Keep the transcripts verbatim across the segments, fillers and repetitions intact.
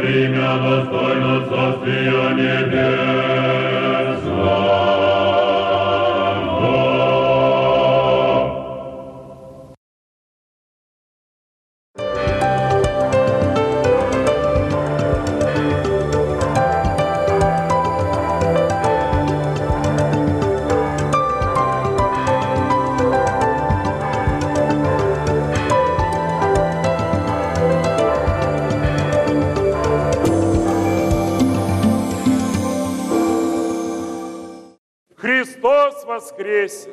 имя достойно Царствия Небесного. Христос воскресе!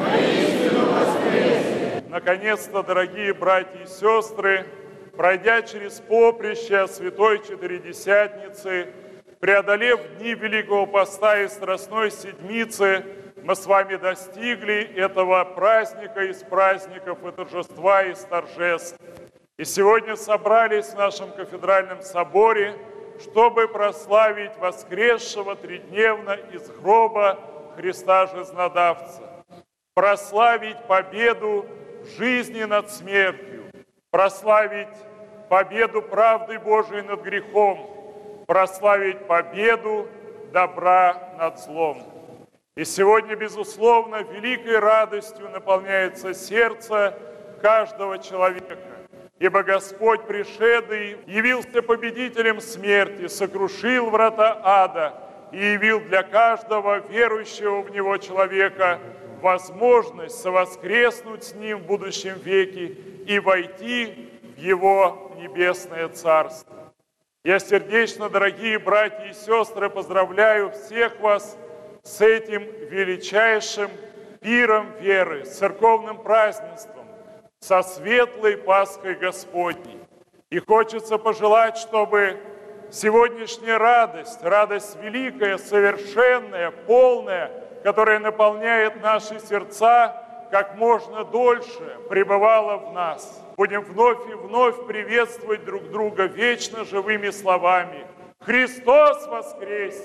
Наконец-то, дорогие братья и сестры, пройдя через поприще Святой Четыредесятницы, преодолев дни Великого Поста и Страстной Седмицы, мы с вами достигли этого праздника из праздников и торжества из торжеств. И сегодня собрались в нашем кафедральном соборе, чтобы прославить воскресшего тридневно из гроба Христа Жизнодавца, прославить победу жизни над смертью, прославить победу правды Божией над грехом, прославить победу добра над злом. И сегодня, безусловно, великой радостью наполняется сердце каждого человека, ибо Господь, пришедший, явился победителем смерти, сокрушил врата ада и явил для каждого верующего в Него человека возможность совоскреснуть с Ним в будущем веке и войти в Его небесное Царство. Я сердечно, дорогие братья и сестры, поздравляю всех вас с этим величайшим пиром веры, с церковным празднеством, со светлой Пасхой Господней. И хочется пожелать, чтобы сегодняшняя радость, радость великая, совершенная, полная, которая наполняет наши сердца, как можно дольше пребывала в нас. Будем вновь и вновь приветствовать друг друга вечно живыми словами. Христос воскресе!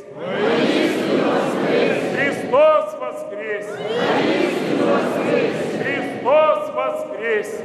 Христос воскресе! Христос воскресе!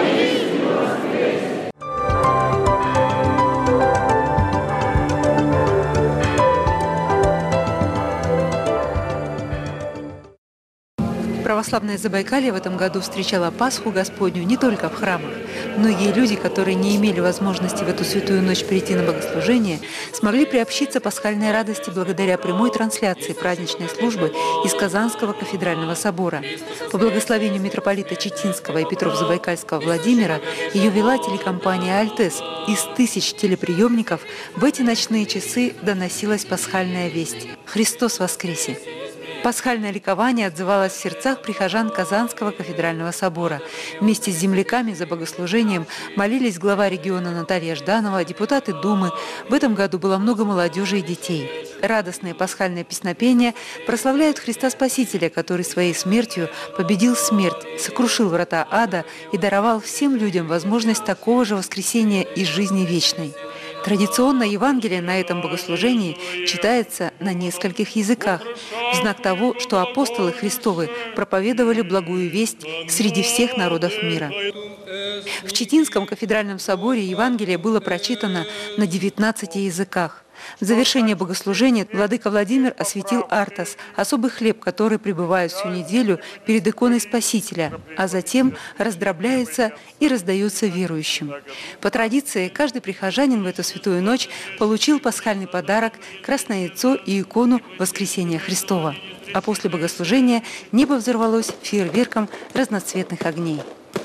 Православное Забайкалье в этом году встречало Пасху Господню не только в храмах. Многие люди, которые не имели возможности в эту святую ночь прийти на богослужение, смогли приобщиться пасхальной радости благодаря прямой трансляции праздничной службы из Казанского кафедрального собора. По благословению митрополита Читинского и Петров-Забайкальского Владимира ее вела телекомпания «Альтес». Из тысяч телеприемников в эти ночные часы доносилась пасхальная весть «Христос воскресе!». Пасхальное ликование отзывалось в сердцах прихожан Казанского кафедрального собора. Вместе с земляками за богослужением молились глава региона Наталья Жданова, депутаты Думы. В этом году было много молодежи и детей. Радостные пасхальные песнопения прославляют Христа Спасителя, который своей смертью победил смерть, сокрушил врата ада и даровал всем людям возможность такого же воскресения из жизни вечной. Традиционно Евангелие на этом богослужении читается на нескольких языках, в знак того, что апостолы Христовы проповедовали благую весть среди всех народов мира. В Читинском кафедральном соборе Евангелие было прочитано на девятнадцати языках. В завершение богослужения владыка Владимир осветил артас, особый хлеб, который пребывает всю неделю перед иконой Спасителя, а затем раздробляется и раздается верующим. По традиции, каждый прихожанин в эту святую ночь получил пасхальный подарок – красное яйцо и икону Воскресения Христова. А после богослужения небо взорвалось фейерверком разноцветных огней.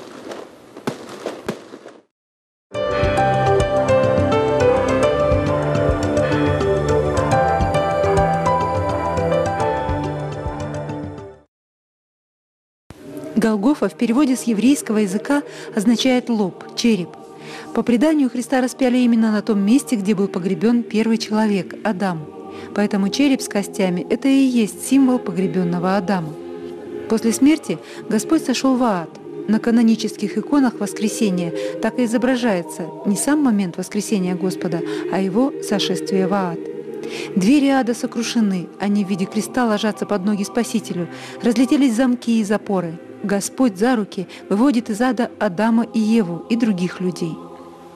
Голгофа в переводе с еврейского языка означает «лоб», «череп». По преданию, Христа распяли именно на том месте, где был погребен первый человек – Адам. Поэтому череп с костями – это и есть символ погребенного Адама. После смерти Господь сошел в ад. На канонических иконах воскресения так и изображается не сам момент воскресения Господа, а его сошествие в ад. Двери ада сокрушены, они в виде креста ложатся под ноги Спасителю, разлетелись замки и запоры. Господь за руки выводит из ада Адама и Еву и других людей.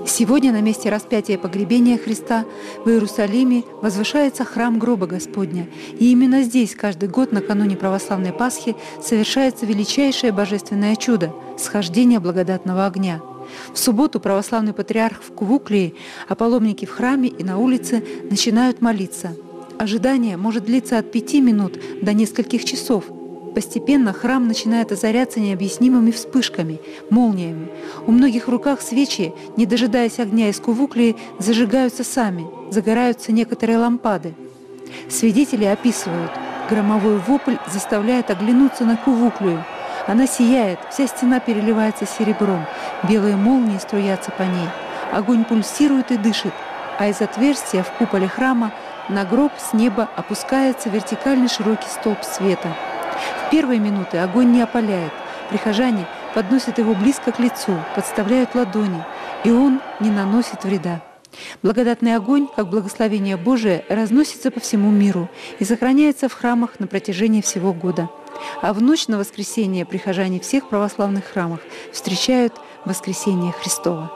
Сегодня на месте распятия и погребения Христа в Иерусалиме возвышается храм гроба Господня. И именно здесь каждый год накануне православной Пасхи совершается величайшее божественное чудо – схождение благодатного огня. В субботу православный патриарх в Кувуклии, а паломники в храме и на улице начинают молиться. Ожидание может длиться от пяти минут до нескольких часов. Постепенно храм начинает озаряться необъяснимыми вспышками, молниями. У многих в руках свечи, не дожидаясь огня из Кувуклии, зажигаются сами, загораются некоторые лампады. Свидетели описывают, громовой вопль заставляет оглянуться на Кувуклию. Она сияет, вся стена переливается серебром, белые молнии струятся по ней. Огонь пульсирует и дышит, а из отверстия в куполе храма на гроб с неба опускается вертикальный широкий столб света. В первые минуты огонь не опаляет. Прихожане подносят его близко к лицу, подставляют ладони, и он не наносит вреда. Благодатный огонь, как благословение Божие, разносится по всему миру и сохраняется в храмах на протяжении всего года. А в ночь на воскресенье прихожане всех православных храмов встречают воскресение Христово.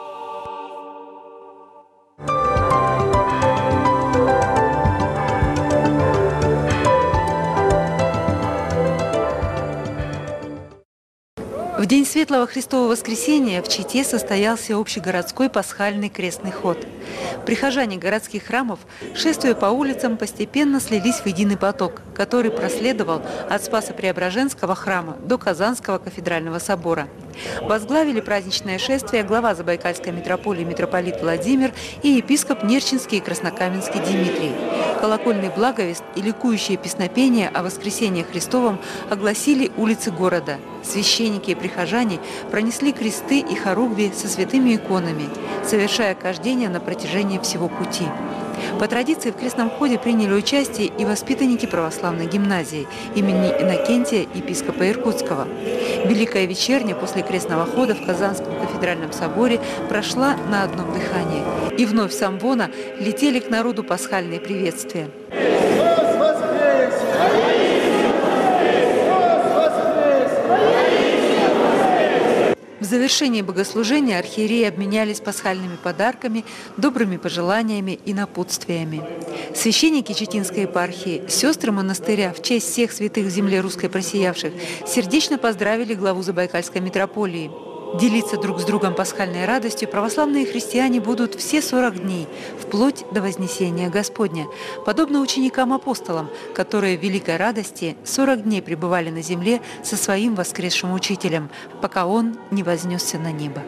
В день Светлого Христового Воскресения в Чите состоялся общегородской пасхальный крестный ход. Прихожане городских храмов, шествуя по улицам, постепенно слились в единый поток, который проследовал от Спасо-Преображенского храма до Казанского кафедрального собора. Возглавили праздничное шествие глава Забайкальской митрополии митрополит Владимир и епископ Нерчинский и Краснокаменский Дмитрий. Колокольный благовест и ликующее песнопение о воскресении Христовом огласили улицы города. Священники и прихожане пронесли кресты и хоругви со святыми иконами, совершая кождение на протяжении всего пути. По традиции в крестном ходе приняли участие и воспитанники православной гимназии имени Иннокентия, епископа Иркутского. Великая вечерня после крестного хода в Казанском кафедральном соборе прошла на одном дыхании. И вновь с амвона летели к народу пасхальные приветствия. В завершении богослужения архиереи обменялись пасхальными подарками, добрыми пожеланиями и напутствиями. Священники Читинской епархии, сестры монастыря в честь всех святых в земле русской просиявших сердечно поздравили главу Забайкальской митрополии. Делиться друг с другом пасхальной радостью православные христиане будут все сорок дней, вплоть до Вознесения Господня, подобно ученикам-апостолам, которые в великой радости сорок дней пребывали на земле со своим воскресшим учителем, пока он не вознесся на небо.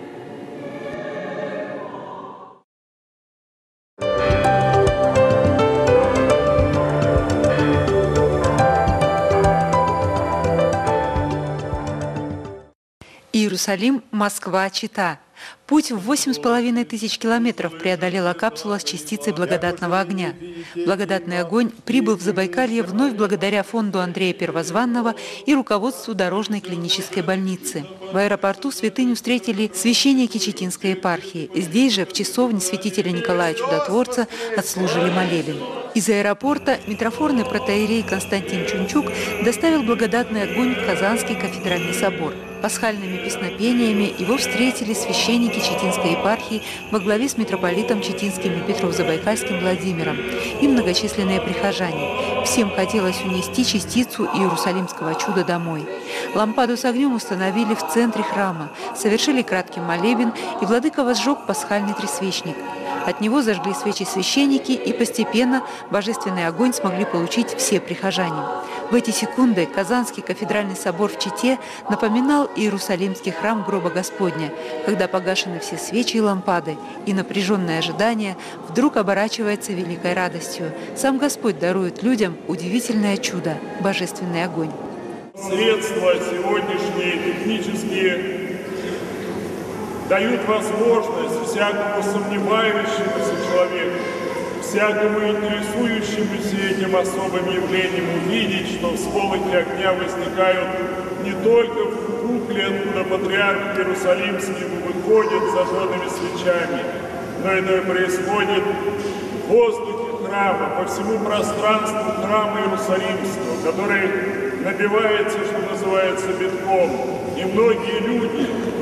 Иерусалим, Москва, Чита. Путь в восемь с половиной тысяч километров преодолела капсула с частицей благодатного огня. Благодатный огонь прибыл в Забайкалье вновь благодаря фонду Андрея Первозванного и руководству Дорожной клинической больницы. В аэропорту святыню встретили священники Читинской епархии. Здесь же, в часовне святителя Николая Чудотворца, отслужили молебен. Из аэропорта митрофорный протоиерей Константин Чунчук доставил благодатный огонь в Казанский кафедральный собор. Пасхальными песнопениями его встретили священники Читинской епархии во главе с митрополитом Читинским и Петров-Забайкальским Владимиром и многочисленные прихожане. Всем хотелось унести частицу иерусалимского чуда домой. Лампаду с огнем установили в центре храма, совершили краткий молебен, и владыка возжег пасхальный тресвечник. От него зажгли свечи священники, и постепенно божественный огонь смогли получить все прихожане. В эти секунды Казанский кафедральный собор в Чите напоминал Иерусалимский храм гроба Господня, когда погашены все свечи и лампады, и напряженное ожидание вдруг оборачивается великой радостью. Сам Господь дарует людям удивительное чудо – божественный огонь. Средства сегодняшние технические дают возможность всякому сомневающемуся человеку, всякому интересующемуся этим особым явлением увидеть, что всполохи огня возникают не только в кукле, откуда патриарх Иерусалимский выходит с зажженными свечами, но это происходит в воздухе храма, по всему пространству храма Иерусалимского, который набивается, что называется, битком. И многие люди,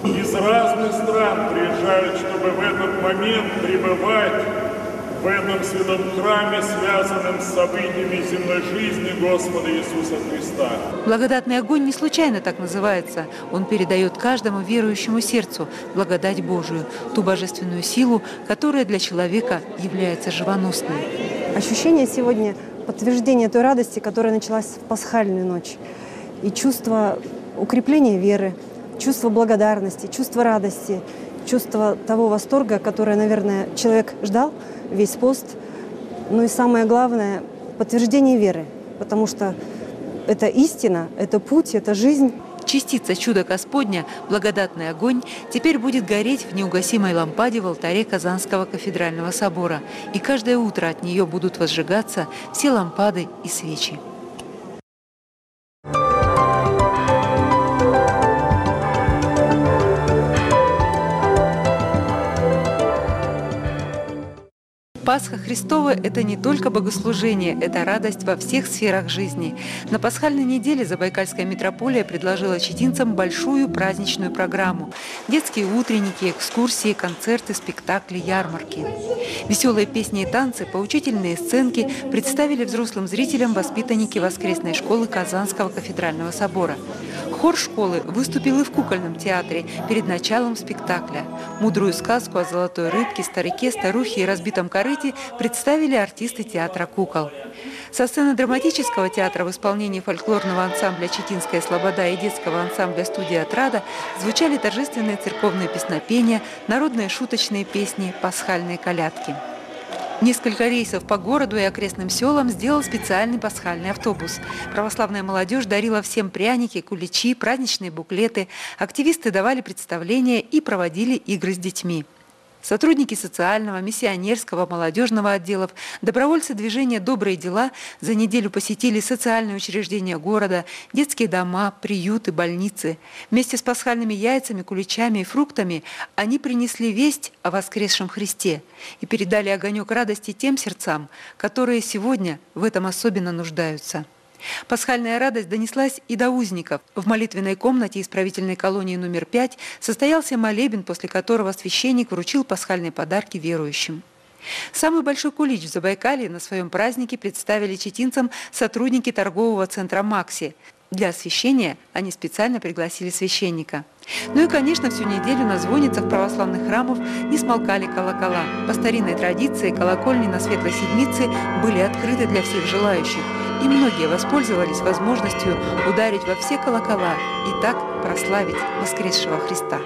из разных стран приезжают, чтобы в этот момент пребывать в этом святом храме, связанном с событиями земной жизни Господа Иисуса Христа. Благодатный огонь не случайно так называется. Он передает каждому верующему сердцу благодать Божию, ту божественную силу, которая для человека является живоносной. Ощущение сегодня – подтверждение той радости, которая началась в пасхальную ночь. И чувство укрепления веры, чувство благодарности, чувство радости, чувство того восторга, которое, наверное, человек ждал весь пост. Ну и самое главное – подтверждение веры, потому что это истина, это путь, это жизнь. Частица чуда Господня, благодатный огонь, теперь будет гореть в неугасимой лампаде в алтаре Казанского кафедрального собора. И каждое утро от нее будут возжигаться все лампады и свечи. Пасха Христова – это не только богослужение, это радость во всех сферах жизни. На пасхальной неделе Забайкальская митрополия предложила читинцам большую праздничную программу. Детские утренники, экскурсии, концерты, спектакли, ярмарки. Веселые песни и танцы, поучительные сценки представили взрослым зрителям воспитанники воскресной школы Казанского кафедрального собора. Хор школы выступил и в кукольном театре перед началом спектакля. Мудрую сказку о золотой рыбке, старике, старухе и разбитом корыте представили артисты театра кукол. Со сцены драматического театра в исполнении фольклорного ансамбля «Читинская слобода» и детского ансамбля «Студия Отрада» звучали торжественные церковные песнопения, народные шуточные песни, пасхальные колядки. Несколько рейсов по городу и окрестным селам сделал специальный пасхальный автобус. Православная молодежь дарила всем пряники, куличи, праздничные буклеты. Активисты давали представления и проводили игры с детьми. Сотрудники социального, миссионерского, молодежного отделов, добровольцы движения «Добрые дела» за неделю посетили социальные учреждения города, детские дома, приюты, больницы. Вместе с пасхальными яйцами, куличами и фруктами они принесли весть о воскресшем Христе и передали огонек радости тем сердцам, которые сегодня в этом особенно нуждаются. Пасхальная радость донеслась и до узников. В молитвенной комнате исправительной колонии номер пять состоялся молебен, после которого священник вручил пасхальные подарки верующим. Самый большой кулич в Забайкалье на своем празднике представили читинцам сотрудники торгового центра «Макси». Для освящения они специально пригласили священника. Ну и, конечно, всю неделю на звонницах православных храмов не смолкали колокола. По старинной традиции колокольни на Светлой Седмице были открыты для всех желающих. И многие воспользовались возможностью ударить во все колокола и так прославить воскресшего Христа.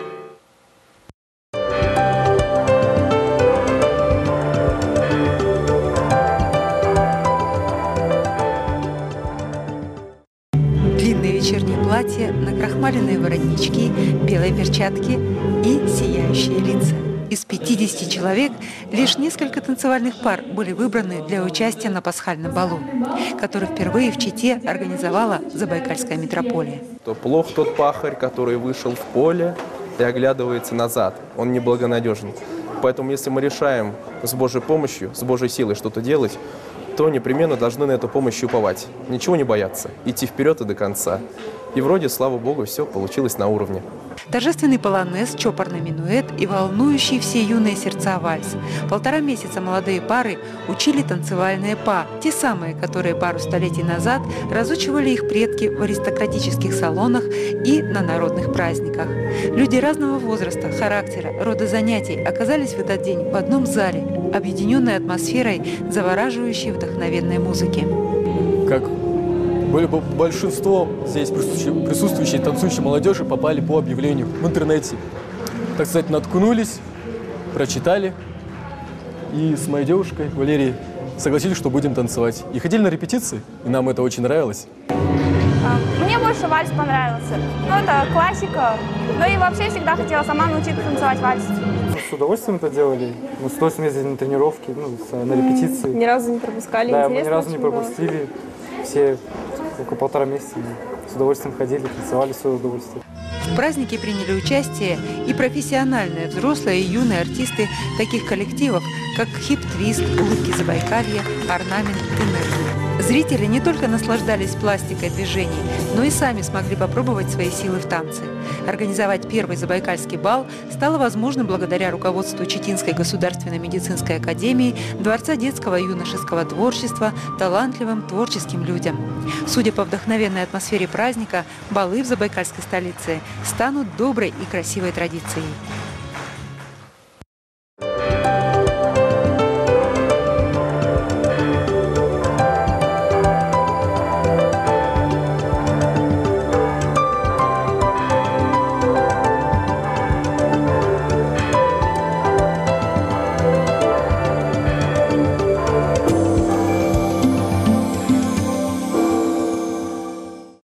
Длинные вечерние платья, накрахмаленные воротнички, белые перчатки и сияющие лица. Из пятидесяти человек лишь несколько танцевальных пар были выбраны для участия на пасхальном балу, который впервые в Чите организовала Забайкальская митрополия. Плох тот пахарь, который вышел в поле и оглядывается назад. Он неблагонадежен. Поэтому если мы решаем с Божьей помощью, с Божьей силой что-то делать, то непременно должны на эту помощь уповать. Ничего не бояться, идти вперед и до конца. И вроде, слава Богу, все получилось на уровне. Торжественный полонез, чопорный минуэт и волнующий все юные сердца вальс. Полтора месяца молодые пары учили танцевальные па, те самые, которые пару столетий назад разучивали их предки в аристократических салонах и на народных праздниках. Люди разного возраста, характера, рода занятий оказались в этот день в одном зале, объединенной атмосферой завораживающей вдохновенной музыки. Как большинство здесь присутствующей, присутствующей танцующей молодежи попали по объявлению в интернете. Так сказать, наткнулись, прочитали, и с моей девушкой Валерией согласились, что будем танцевать. И ходили на репетиции, и нам это очень нравилось. Мне больше вальс понравился. Ну, это классика. Ну и вообще всегда хотела сама научиться танцевать вальс. С удовольствием это делали. Мы с удовольствием ездили на тренировки, ну, на репетиции. Ни разу не пропускали. Да, мы ни разу не пропустили. Было. Все около полтора месяца с удовольствием ходили, танцевали в свое удовольствие. В празднике приняли участие и профессиональные взрослые и юные артисты таких коллективов, как «Хип-твист», «Улыбки Забайкалья», «Орнамент», «Энергия». Зрители не только наслаждались пластикой движений, но и сами смогли попробовать свои силы в танце. Организовать первый забайкальский бал стало возможно благодаря руководству Читинской государственной медицинской академии, Дворца детского и юношеского творчества, талантливым творческим людям. Судя по вдохновенной атмосфере праздника, балы в забайкальской столице станут доброй и красивой традицией.